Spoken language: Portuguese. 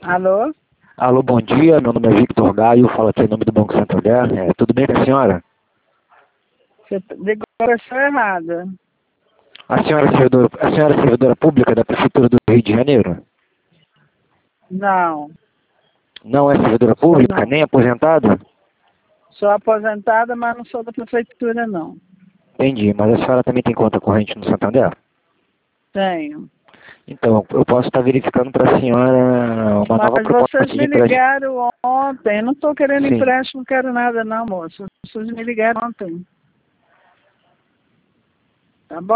Alô? Alô, bom dia. Meu nome é Victor Gaio, falo aqui em nome do Banco Santander. Tudo bem com a senhora? Você ligou para a pessoa errada. A senhora é servidora pública da Prefeitura do Rio de Janeiro? Não, Não é servidora sou pública, não. nem aposentada? Sou aposentada, mas não sou da prefeitura, não. Entendi, mas a senhora também tem conta corrente no Santander? Tenho. Então, eu posso estar verificando para a senhora uma nova Mas proposta vocês de me empréstimo. ligaram ontem. Não estou querendo Sim. empréstimo, não quero nada não, moço. Vocês me ligaram ontem. Tá bom?